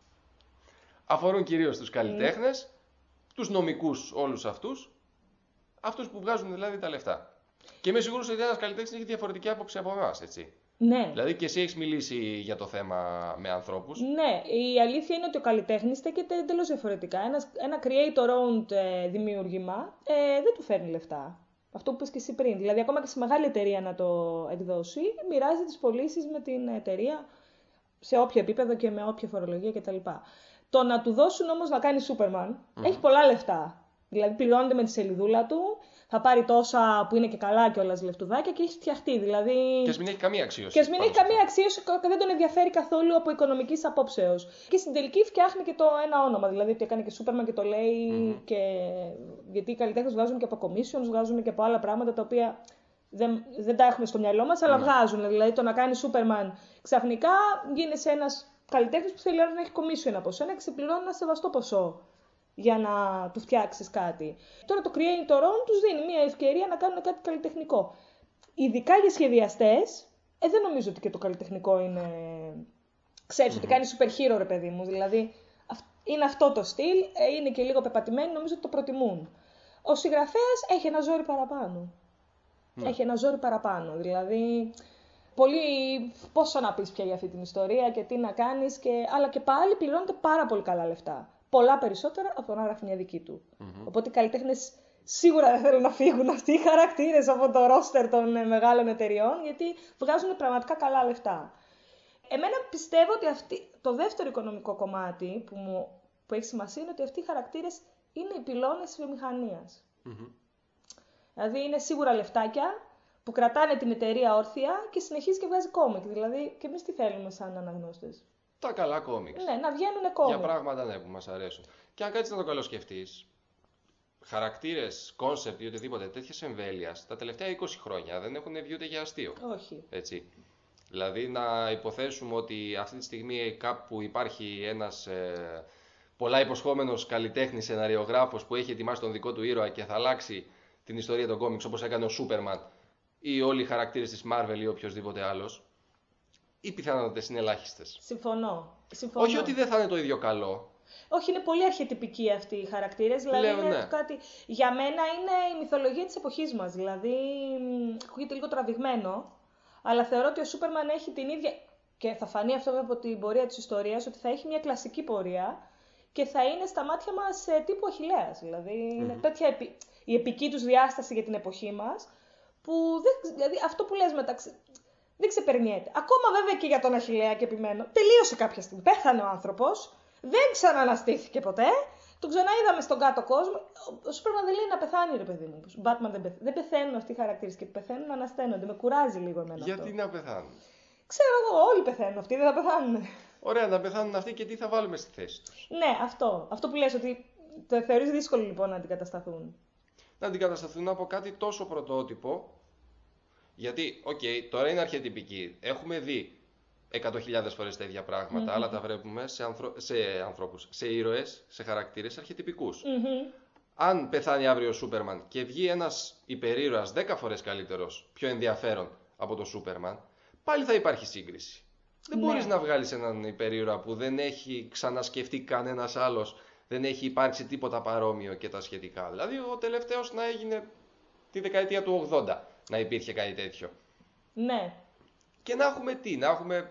Αφορούν κυρίως τους καλλιτέχνες, mm. τους νομικούς όλους αυτούς, αυτούς που βγάζουν δηλαδή τα λεφτά. Και είμαι σίγουρος ότι ένας καλλιτέχνης έχει διαφορετική άποψη από εμάς, έτσι. Ναι. Δηλαδή και εσύ έχεις μιλήσει για το θέμα με ανθρώπους. Ναι, η αλήθεια είναι ότι ο καλλιτέχνης στέκεται εντελώς διαφορετικά. Ένα, ένα creator-owned ε, δημιούργημα ε, δεν του φέρνει λεφτά. Αυτό που είπες και εσύ πριν. Δηλαδή, ακόμα και σε μεγάλη εταιρεία να το εκδώσει, μοιράζει τις πωλήσεις με την εταιρεία σε όποιο επίπεδο και με όποια φορολογία κτλ. Το να του δώσουν όμως να κάνει Superman mm-hmm. έχει πολλά λεφτά. Δηλαδή, πληρώνεται με τη σελιδούλα του, θα πάρει τόσα που είναι και καλά κιόλας λεφτουδάκια και έχει φτιαχτεί. Δηλαδή... Και ας μην έχει καμία αξίωση. Και ας μην έχει καμία αξίωση και δεν τον ενδιαφέρει καθόλου από οικονομικής απόψεως. Και στην τελική φτιάχνει και το ένα όνομα. Δηλαδή ότι έκανε και Superman και το λέει. Mm-hmm. Και... γιατί οι καλλιτέχνες βγάζουν και από commissions, βγάζουν και από άλλα πράγματα τα οποία δεν, δεν τα έχουμε στο μυαλό μας, αλλά mm-hmm. βγάζουν. Δηλαδή το να κάνει Superman ξαφνικά γίνεσαι ένας καλλιτέχνης που θέλει να έχει commission από σένα και σε πληρώνει ένα σεβαστό ποσό για να του φτιάξεις κάτι. Τώρα το creator own τους δίνει μια ευκαιρία να κάνουν κάτι καλλιτεχνικό. Ειδικά για σχεδιαστές, ε, δεν νομίζω ότι και το καλλιτεχνικό είναι... Ξέρεις mm-hmm. ότι κάνει super hero, ρε παιδί μου, δηλαδή είναι αυτό το στυλ, ε, είναι και λίγο πεπατημένοι, νομίζω ότι το προτιμούν. Ο συγγραφέας έχει ένα ζόρι παραπάνω. Mm. Έχει ένα ζόρι παραπάνω, δηλαδή... Πολύ, πόσο να πεις πια για αυτή την ιστορία και τι να κάνεις, και... αλλά και πάλι πληρώνεται πάρα πολύ καλά λεφτά. Πολλά περισσότερα από το να γράφει μια δική του. Mm-hmm. Οπότε οι καλλιτέχνες σίγουρα δεν θέλουν να φύγουν αυτοί οι χαρακτήρες από το ρόστερ των μεγάλων εταιριών, γιατί βγάζουν πραγματικά καλά λεφτά. Εμένα πιστεύω ότι αυτή, το δεύτερο οικονομικό κομμάτι που, μου, που έχει σημασία είναι ότι αυτοί οι χαρακτήρες είναι οι πυλώνες της βιομηχανίας. Mm-hmm. Δηλαδή είναι σίγουρα λεφτάκια που κρατάνε την εταιρεία όρθια και συνεχίζει και βγάζει κόμικ. Δηλαδή και εμείς τι θέλουμε σαν αναγνώστες. Τα καλά κόμιξ. Ναι, να βγαίνουν κόμικ. Για πράγματα ναι, που μας αρέσουν. Και αν κάτσεις να το καλοσκεφτείς, χαρακτήρες, κόνσεπτ ή οτιδήποτε τέτοιες εμβέλειας τα τελευταία είκοσι χρόνια δεν έχουν βγει ούτε για αστείο. Όχι. Έτσι. Δηλαδή να υποθέσουμε ότι αυτή τη στιγμή κάπου υπάρχει ένας ε, πολλά υποσχόμενος καλλιτέχνης σεναριογράφος που έχει ετοιμάσει τον δικό του ήρωα και θα αλλάξει την ιστορία των κόμιξ όπως έκανε ο Σούπερμαν ή όλοι οι χαρακτήρες της Marvel ή οποιοδήποτε άλλος. Οι πιθανότητες είναι ελάχιστες. Συμφωνώ. Συμφωνώ. Όχι ότι δεν θα είναι το ίδιο καλό. Όχι, είναι πολύ αρχετυπικοί αυτοί οι χαρακτήρες. Δηλαδή, Λέω, είναι ναι. κάτι... για μένα είναι η μυθολογία της εποχής μας. Δηλαδή, ακούγεται λίγο τραβηγμένο, αλλά θεωρώ ότι ο Σούπερμαν έχει την ίδια. Και θα φανεί αυτό από την πορεία της ιστορίας, ότι θα έχει μια κλασική πορεία και θα είναι στα μάτια μας τύπου Αχιλλέας. Δηλαδή, mm-hmm. είναι τέτοια επι... η επική τους διάσταση για την εποχή μας, που δεν... δηλαδή, αυτό που λες μεταξύ. Δεν ξεπερνιέται. Ακόμα βέβαια και για τον Αχιλλέα και επιμένω. Τελείωσε κάποια στιγμή. Πέθανε ο άνθρωπος. Δεν ξαναναστήθηκε ποτέ. Τον ξαναείδαμε στον κάτω κόσμο. Ο Σούπερμαν δεν λέει να πεθάνει, ρε παιδί μου. Ο Batman δεν πεθαίνει. Δεν πεθαίνουν αυτοί οι χαρακτήρες και πεθαίνουν να ανασταίνονται. Με κουράζει λίγο εμένα. Γιατί αυτό. να πεθάνουν. Ξέρω εγώ, όλοι πεθαίνουν αυτοί, δεν θα πεθάνουν. Ωραία, να πεθάνουν αυτοί και τι θα βάλουμε στη θέση τους. Ναι, αυτό. Αυτό που λες ότι το θεωρείς δύσκολο λοιπόν να αντικατασταθούν. Να αντικατασταθούν από κάτι τόσο πρωτότυπο. Γιατί, οκ, okay, τώρα είναι αρχετυπική. Έχουμε δει εκατό χιλιάδες φορές τα ίδια πράγματα, mm-hmm. αλλά τα βλέπουμε σε, ανθρω... σε ανθρώπους, σε ήρωες, σε χαρακτήρες αρχετυπικούς. Mm-hmm. Αν πεθάνει αύριο ο Σούπερμαν και βγει ένας υπερήρωας δέκα φορές καλύτερος, πιο ενδιαφέρον από το Σούπερμαν, πάλι θα υπάρχει σύγκριση. Δεν μπορείς ναι. να βγάλεις έναν υπερήρωα που δεν έχει ξανασκεφτεί κανένας άλλος, δεν έχει υπάρξει τίποτα παρόμοιο και τα σχετικά. Δηλαδή ο τελευταίος να έγινε τη δεκαετία του ογδόντα. Να υπήρχε κάτι τέτοιο. Ναι. Και να έχουμε τι, να έχουμε.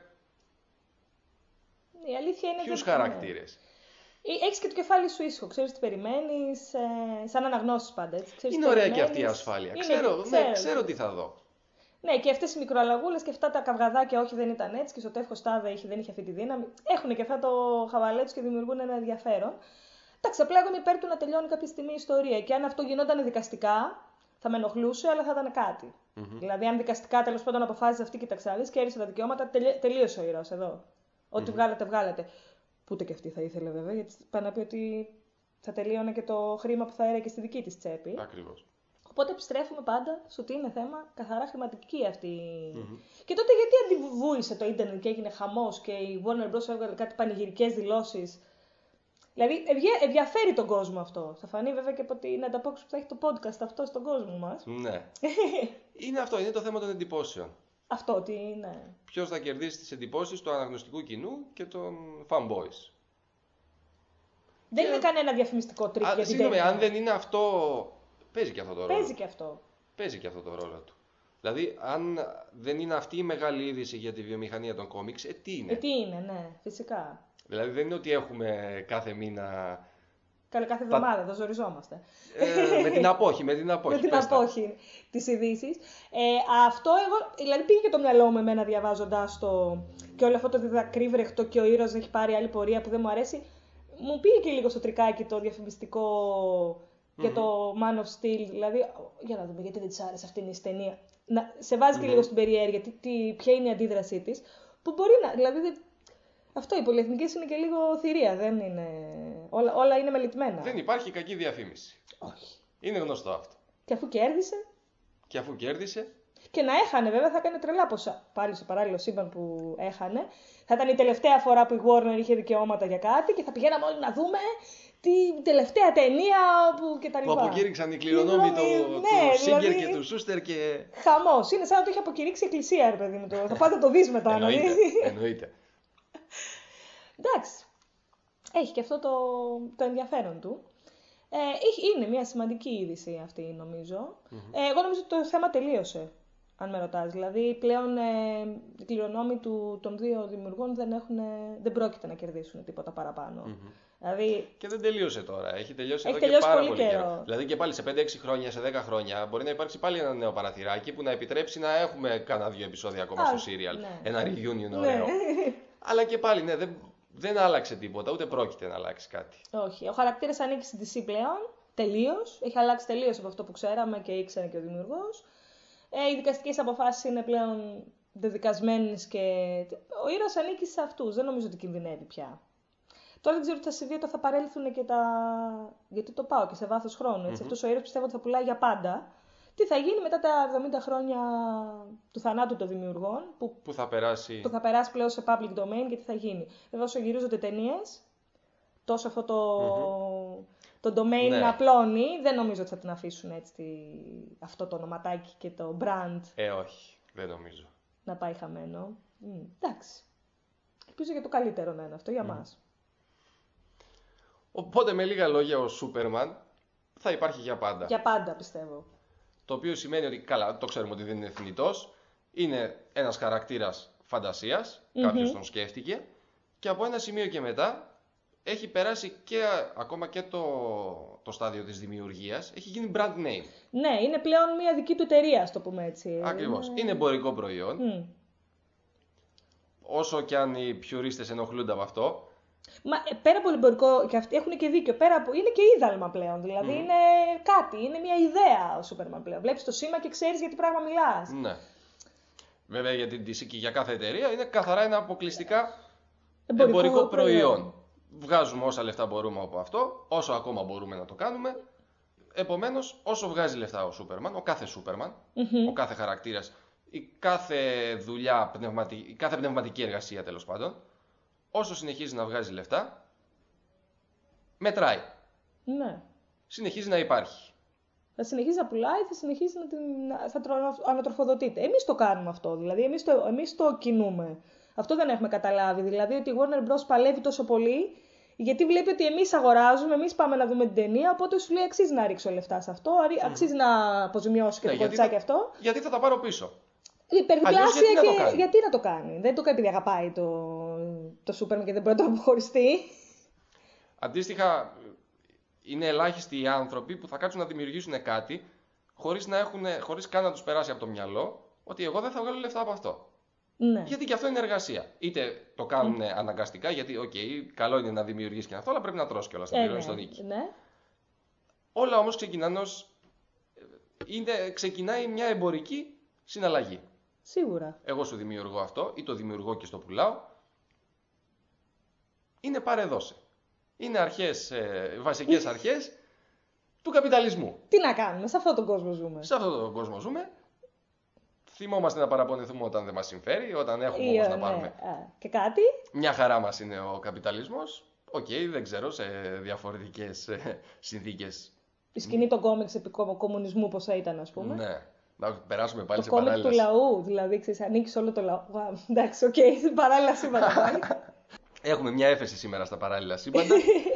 Η αλήθεια είναι. Ποιους χαρακτήρες. Ναι. Έχεις και το κεφάλι σου ήσυχο, ξέρεις τι περιμένεις, ε, σαν αναγνώσεις πάντα. Έτσι. Ξέρεις είναι ωραία και αυτή η ασφάλεια. Είναι, ξέρω, ξέρω, ναι, ξέρω τι θα δω. Ναι, και αυτές οι μικροαλλαγούλες και αυτά τα καυγαδάκια, όχι δεν ήταν έτσι, και στο τεύχος τάδε είχε, δεν είχε αυτή τη δύναμη. Έχουν και αυτά το χαβαλέ τους και δημιουργούν ένα ενδιαφέρον. Εντάξει, απλά εγώ είμαι υπέρ του να τελειώνει κάποια στιγμή η ιστορία. Και αν αυτό γινόταν δικαστικά, θα με ενοχλούσε, αλλά θα ήταν κάτι. Mm-hmm. Δηλαδή, αν δικαστικά τέλος πάντων αποφάσισε αυτή και τα ξάδες και έρισε τα δικαιώματα, τελει... τελείωσε ο ήρωας εδώ. Ό,τι mm-hmm. βγάλετε, βγάλετε. Που ούτε και αυτή θα ήθελε βέβαια, γιατί πάει να πει ότι θα τελείωνε και το χρήμα που θα έρεε και στη δική της τσέπη. Ακριβώς. Οπότε επιστρέφουμε πάντα στο ότι είναι θέμα καθαρά χρηματική αυτή. Mm-hmm. Και τότε γιατί αντιβούησε το ίντερνετ και έγινε χαμός και η Warner Bros. Έβγαλε κάτι πανηγυρικές δηλώσεις. Δηλαδή ενδιαφέρει τον κόσμο αυτό. Θα φανεί βέβαια και από την ανταπόκριση που θα έχει το podcast αυτό στον κόσμο μας. Ναι. Είναι αυτό, είναι το θέμα των εντυπώσεων. Αυτό ότι είναι. Ποιος θα κερδίσει τις εντυπώσεις του αναγνωστικού κοινού και των fanboys. Δεν και... είναι κανένα διαφημιστικό τρίκ για την συγγνώμη, αν δεν είναι αυτό. Παίζει και αυτό το ρόλο. Παίζει και αυτό. Παίζει και αυτό το ρόλο του. Δηλαδή, αν δεν είναι αυτή η μεγάλη είδηση για τη βιομηχανία των κόμιξ, ε, τι είναι. Ε, τι είναι, ναι, φυσικά. Δηλαδή, δεν είναι ότι έχουμε κάθε μήνα. Καλή, κάθε εβδομάδα, εδώ ζοριζόμαστε. Ε, με την απόχη, με την απόχη. με την απόχη της ειδήσης. Ε, αυτό εγώ, δηλαδή πήγε και το μυαλό μου εμένα διαβάζοντας το και όλο αυτό το διδακρύβρεχτο και ο ήρωας έχει πάρει άλλη πορεία που δεν μου αρέσει. Μου πήγε και λίγο στο τρικάκι το διαφημιστικό για mm-hmm. το Man of Steel. Δηλαδή, για να δούμε γιατί δεν της άρεσε αυτή η ταινία. Να, σε βάζει mm-hmm. και λίγο στην περιέργεια τι, τι, ποια είναι η αντίδρασή της. Που μπορεί να. Δηλαδή, αυτό οι πολυεθνικές είναι και λίγο θηρία. Δεν είναι. Όλα, όλα είναι μελετημένα. Δεν υπάρχει κακή διαφήμιση. Όχι. Είναι γνωστό αυτό. Και αφού κέρδισε. Και αφού κέρδισε. Και να έχανε, βέβαια, θα έκανε τρελά ποσά. Πάλι στο παράλληλο σύμπαν που έχανε. Θα ήταν η τελευταία φορά που η Warner είχε δικαιώματα για κάτι και θα πηγαίναμε όλοι να δούμε την τελευταία ταινία που κτλ. Που αποκήρυξαν οι κληρονόμοι του Σίγκερ δηλαδή... και του Σούστερ και. Χαμός. Είναι σαν να το είχε αποκηρύξει η εκκλησία, ρε παιδί μου. Το. Θα πάτε το δεις μετά. Εννοείται. Εννοείται. Εντάξει. Έχει και αυτό το, το ενδιαφέρον του. Ε, είναι μια σημαντική είδηση αυτή, νομίζω. Mm-hmm. Ε, εγώ νομίζω ότι το θέμα τελείωσε, αν με ρωτάς. Δηλαδή, πλέον ε, οι κληρονόμοι του, των δύο δημιουργών δεν, έχουν, δεν πρόκειται να κερδίσουν τίποτα παραπάνω. Mm-hmm. Δηλαδή... Και δεν τελείωσε τώρα. Έχει τελειώσει έχει εδώ τελειώσει και πάρα πολύ πολύ καιρό. καιρό. Δηλαδή και πάλι σε πέντε έξι χρόνια, σε δέκα χρόνια μπορεί να υπάρξει πάλι ένα νέο παραθυράκι που να επιτρέψει να έχουμε κάνα δύο επεισόδια ακόμα Α, στο serial. Ναι. Ένα reunion ωραίο. Ναι. Αλλά και πάλι, ναι, δεν, δεν άλλαξε τίποτα, ούτε πρόκειται να αλλάξει κάτι. Όχι. Ο χαρακτήρας ανήκει στη ντι σι πλέον. Τελείως. Έχει αλλάξει τελείως από αυτό που ξέραμε και ήξερε και ο δημιουργός. Ε, οι δικαστικές αποφάσεις είναι πλέον δεδικασμένες και ο ήρωας ανήκει σε αυτούς. Δεν νομίζω ότι κινδυνεύει πια. Τώρα δεν ξέρω τι θα συμβεί όταν θα παρέλθουν και τα. Γιατί το πάω και σε βάθος χρόνου. Έτσι. Mm-hmm. Αυτός ο ήρωας πιστεύω ότι θα πουλάει για πάντα. Τι θα γίνει μετά τα εβδομήντα χρόνια του θανάτου των δημιουργών, που, που, θα περάσει... που θα περάσει πλέον σε public domain και τι θα γίνει. Βέβαια, όσο γυρίζονται ταινίες, τόσο αυτό το, mm-hmm. το domain ναι. απλώνει, δεν νομίζω ότι θα την αφήσουν έτσι τη... αυτό το ονοματάκι και το brand. Ε, όχι, δεν νομίζω. Να πάει χαμένο. Mm, εντάξει. Ελπίζω για το καλύτερο να είναι αυτό για mm. μας. Οπότε με λίγα λόγια ο Σούπερμαν θα υπάρχει για πάντα. Για πάντα πιστεύω. Το οποίο σημαίνει ότι, καλά, το ξέρουμε ότι δεν είναι θνητός, είναι ένας χαρακτήρας φαντασίας, mm-hmm. κάποιος τον σκέφτηκε και από ένα σημείο και μετά έχει περάσει και ακόμα και το, το στάδιο της δημιουργίας, έχει γίνει brand name. Ναι, είναι πλέον μια δική του εταιρεία, ας το πούμε έτσι. Ακριβώς, είναι, είναι εμπορικό προϊόν. Mm. Όσο και αν οι πιουρίστες ενοχλούνται από αυτό. Μα πέρα από εμπορικό, και αυτοί έχουν και δίκιο, πέρα από, είναι και είδαλμα πλέον. Δηλαδή mm. είναι κάτι, είναι μια ιδέα ο Σούπερμαν πλέον. Βλέπεις το σήμα και ξέρεις για τι πράγμα μιλάς. Ναι. Βέβαια για την ντι σι και για κάθε εταιρεία είναι καθαρά ένα αποκλειστικά εμπορικό, εμπορικό προϊόν. προϊόν. Βγάζουμε όσα λεφτά μπορούμε από αυτό, όσο ακόμα μπορούμε να το κάνουμε. Επομένως, όσο βγάζει λεφτά ο Σούπερμαν, ο κάθε Σούπερμαν, mm-hmm. ο κάθε χαρακτήρας, η κάθε δουλειά, πνευματική, η κάθε πνευματική εργασία τέλος πάντων, όσο συνεχίζει να βγάζει λεφτά, μετράει. Ναι. Συνεχίζει να υπάρχει. Θα συνεχίζει να πουλάει, θα συνεχίζει να την θα ανατροφοδοτείται. Εμείς το κάνουμε αυτό, δηλαδή εμείς το, εμείς το κινούμε. Αυτό δεν έχουμε καταλάβει, δηλαδή ότι η Warner Bros. Παλεύει τόσο πολύ, γιατί βλέπει ότι εμείς αγοράζουμε, εμείς πάμε να δούμε την ταινία, οπότε σου λέει αξίζει να ρίξω λεφτά σε αυτό, αξίζει mm. να αποζημιώσω και ναι, το κοτσάκι αυτό. Γιατί θα τα πάρω πίσω. Υπερδιπλάσια γιατί, και... να γιατί να το κάνει. Δεν το κάνει επειδή αγαπάει το, το Σούπερμαν και δεν μπορεί να το αποχωριστεί. Αντίστοιχα, είναι ελάχιστοι οι άνθρωποι που θα κάτσουν να δημιουργήσουν κάτι χωρίς, να έχουν, χωρίς καν να τους περάσει από το μυαλό ότι εγώ δεν θα βγάλω λεφτά από αυτό. Ναι. Γιατί και αυτό είναι εργασία. Είτε το κάνουν mm. αναγκαστικά, γιατί οκ, okay, καλό είναι να δημιουργήσει και αυτό, αλλά πρέπει να τρώσει κιόλας να πληρώνει ε, τον νίκη. Ναι. Όλα όμως ξεκινάνε ως... είναι, ξεκινάει μια εμπορική συναλλαγή. Σίγουρα. Εγώ σου δημιουργώ αυτό ή το δημιουργώ και στο πουλάω. είναι παρεδώσε. Είναι αρχές, ε, βασικές αρχές του καπιταλισμού. Τι να κάνουμε, σε αυτόν τον κόσμο ζούμε. Σε αυτόν τον κόσμο ζούμε. Θυμόμαστε να παραπονεθούμε όταν δεν μας συμφέρει, όταν έχουμε Ή, όμως να πάρουμε. Ναι. Α, και κάτι. Μια χαρά μας είναι ο καπιταλισμός. Οκ, okay, δεν ξέρω, σε διαφορετικές συνθήκες. Η σκηνή των κόμιξ επί κομμουνισμού πόσα ήταν, ας πούμε. Ναι. Να περάσουμε πάλι το σε παράλληλα. Το κόμικ του λαού, δηλαδή, ξέρεις, ανήκει σε όλο το λαό. Εντάξει, οκ, okay, παράλληλα σύμπαντα πάλι. Έχουμε μια έφεση σήμερα στα παράλληλα σύμπαντα.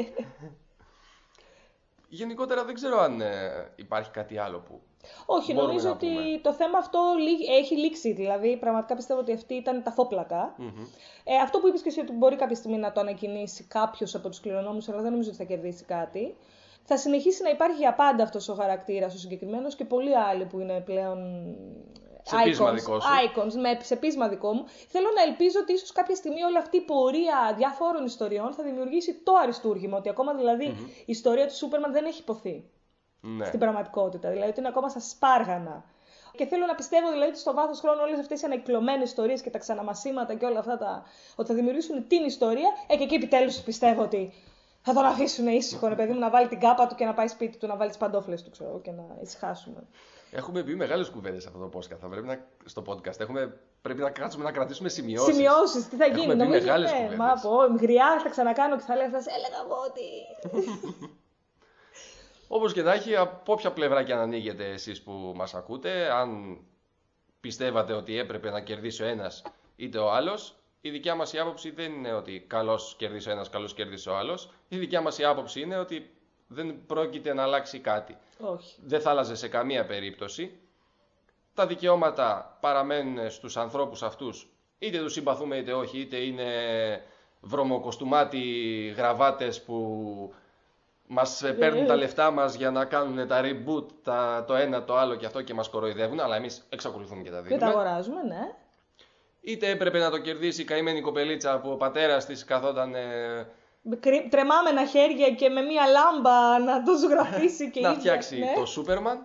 Γενικότερα δεν ξέρω αν ε, υπάρχει κάτι άλλο που. Όχι, νομίζω ότι το θέμα αυτό έχει λήξει. Δηλαδή, πραγματικά πιστεύω ότι αυτή ήταν τα φόπλακα. Mm-hmm. Ε, αυτό που είπες και εσύ, ότι μπορεί κάποια στιγμή να το ανακοινήσει κάποιος από τους κληρονόμους, αλλά δεν νομίζω ότι θα κερδίσει κάτι. Θα συνεχίσει να υπάρχει για πάντα αυτός ο χαρακτήρας ο συγκεκριμένος και πολλοί άλλοι που είναι πλέον σε πείσμα δικό σου. Icons, με, σε πείσμα δικό μου. Θέλω να ελπίζω ότι ίσως κάποια στιγμή όλη αυτή η πορεία διάφορων ιστοριών θα δημιουργήσει το αριστούργημα. Ότι ακόμα δηλαδή mm-hmm. η ιστορία του Σούπερμαν δεν έχει υποθεί ναι. στην πραγματικότητα. Δηλαδή ότι είναι ακόμα στα σπάργανα. Και θέλω να πιστεύω δηλαδή ότι στο βάθος χρόνου όλες αυτές οι ανακυκλωμένες ιστορίες και τα ξαναμασίματα και όλα αυτά τα. Ότι θα δημιουργήσουν την ιστορία. Ε, και εκεί επιτέλους πιστεύω ότι θα τον αφήσουν ήσυχο, ρε παιδί μου, να βάλει την κάπα του και να πάει σπίτι του, να βάλει τις παντόφλες του, ξέρω, και να ησυχάσουμε. Έχουμε πει μεγάλες κουβέντες σε αυτό το podcast. Θα πρέπει να, στο podcast. Έχουμε, πρέπει να κάτσουμε να κρατήσουμε σημειώσεις. Σημειώσεις, τι θα γίνει. Έχουμε πει μεγάλες κουβέντες. Μα πω, γριά θα ξανακάνω και θα λέω, σας έλεγα εγώ ότι. Όπως και να έχει, από όποια πλευρά και αν ανοίγετε εσείς που μας ακούτε, αν πιστεύατε ότι έπρεπε να κερδίσει ο ένας είτε ο άλλος, η δικιά μας η άποψη δεν είναι ότι καλώς κερδίσει ο ένας, καλώς κερδίσει ο άλλος. Η δικιά μας η άποψη είναι ότι δεν πρόκειται να αλλάξει κάτι. Όχι. Δεν θα άλλαζε σε καμία περίπτωση. Τα δικαιώματα παραμένουν στους ανθρώπους αυτούς. Είτε τους συμπαθούμε είτε όχι, είτε είναι βρωμοκοστούμάτοι γραβάτες που μας παίρνουν τα λεφτά μας για να κάνουν τα reboot, τα, το ένα, το άλλο και αυτό και μας κοροϊδεύουν, αλλά εμείς εξακολουθούμε και τα δίνουμε. Και τα αγοράζουμε, ναι. Είτε έπρεπε να το κερδίσει η καημένη κοπελίτσα που ο πατέρας της καθόταν. Ε... Τρεμάμενα χέρια και με μία λάμπα να το ζωγραφίσει και να φτιάξει ναι. το Σούπερμαν.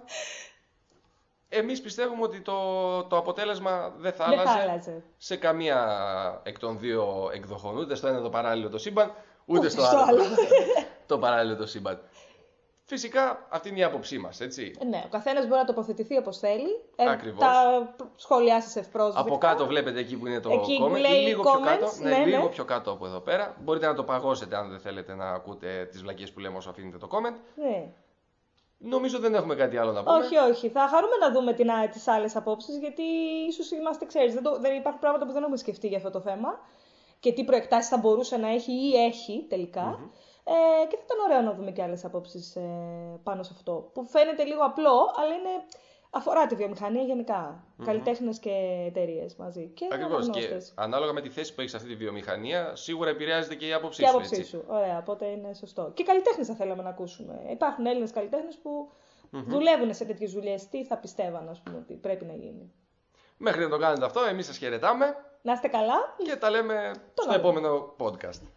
Εμείς πιστεύουμε ότι το, το αποτέλεσμα δεν θα δεν άλλαζε, άλλαζε σε καμία εκ των δύο εκδοχών. Ούτε στο ένα το παράλληλο το σύμπαν, ούτε ούτε στο, στο άλλο, άλλο. το παράλληλο το σύμπαν. Φυσικά αυτή είναι η άποψή μας, έτσι. Ναι, ο καθένας μπορεί να τοποθετηθεί όπως θέλει. Ακριβώς. Τα σχολιάσεις ευπρόσδεκτα. Από κάτω βλέπετε εκεί που είναι το εκεί comment. Που λέει λίγο comments, πιο κάτω. Ναι, ναι, λίγο ναι. πιο κάτω από εδώ πέρα. Μπορείτε να το παγώσετε αν δεν θέλετε να ακούτε τις βλακίες που λέμε όσο αφήνετε το comment. Ναι. Νομίζω δεν έχουμε κάτι άλλο να πούμε. Όχι, όχι. Θα χαρούμε να δούμε την, τις άλλες απόψεις, γιατί ίσως είμαστε, ξέρεις, δεν, το, δεν υπάρχουν πράγματα που δεν έχουμε σκεφτεί για αυτό το θέμα και τι προεκτάσεις θα μπορούσε να έχει ή έχει τελικά. Mm-hmm. Ε, και θα ήταν ωραίο να δούμε και άλλες απόψεις ε, πάνω σε αυτό. Που φαίνεται λίγο απλό, αλλά είναι, αφορά τη βιομηχανία γενικά. Mm-hmm. Καλλιτέχνες και εταιρείες μαζί. Ακριβώς. Και ανάλογα με τη θέση που έχεις σε αυτή τη βιομηχανία, σίγουρα επηρεάζεται και η άποψή και σου. Και η άποψή σου. Ωραία, οπότε είναι σωστό. Και καλλιτέχνες θα θέλαμε να ακούσουμε. Υπάρχουν Έλληνες καλλιτέχνες που mm-hmm. δουλεύουν σε τέτοιες δουλειές. Τι θα πιστεύαν, ας πούμε, ότι πρέπει να γίνει. Μέχρι να το κάνετε αυτό, εμείς σας χαιρετάμε. Να είστε καλά. Και τα λέμε το στο άλλο. επόμενο podcast.